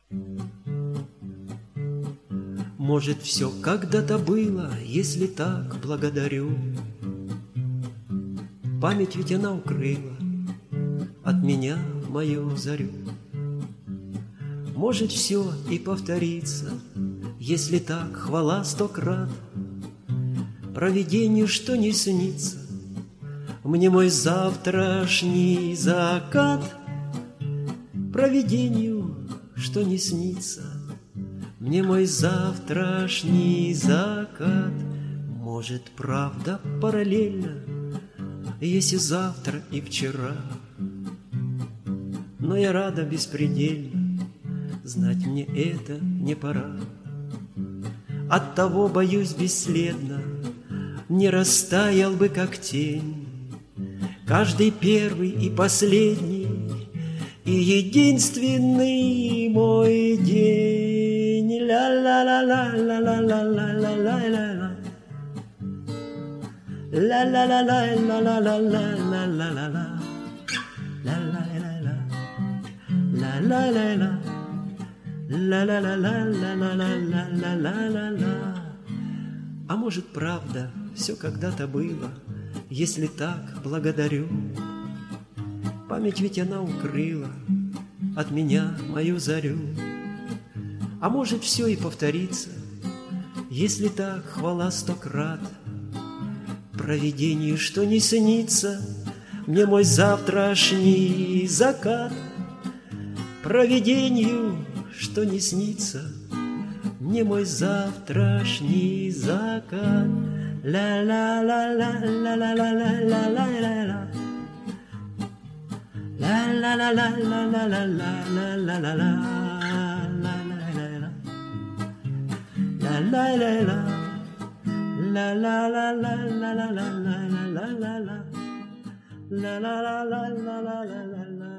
Может, все когда-то было, если так, благодарю. Память ведь она укрыла от меня мою зарю. Может, все и повторится, если так, хвала 100 крат. Провидению, что не снится мне мой завтрашний закат. Провидению, что не снится мне мой завтрашний закат. Может, правда параллельно, если завтра и вчера. Но я рада беспредельно, знать мне это не пора. Оттого, боюсь, бесследно не растаял бы, как тень, каждый первый и последний и единственный мой день. Ла-ла-ла-ла-ла-ла-ла-ла-ла-ла-ла. Ла-ла-ла-ла-ла-ла-ла-ла-ла-ла. Ла-ла-ла-ла. Ла-ла-ла-ла-ла-ла-ла-ла-ла-ла-ла. А может, правда, все когда-то было, если так, благодарю. Память ведь она укрыла от меня мою зарю. А может, все и повторится, если так, хвала 100 крат. Провидению, что не снится мне мой завтрашний закат. Провидению, что не снится мне мой завтрашний закат. Ла-ла-ла-ла-ла-ла-ла-ла-ла-ла. Ла-ла-ла-ла-ла-ла-ла-ла-ла-ла. Ла-ла-ла-ла. Ла-ла-ла-ла-ла-ла-ла-ла-ла-ла. Ла-ла-ла-ла-ла-ла-ла-ла-ла.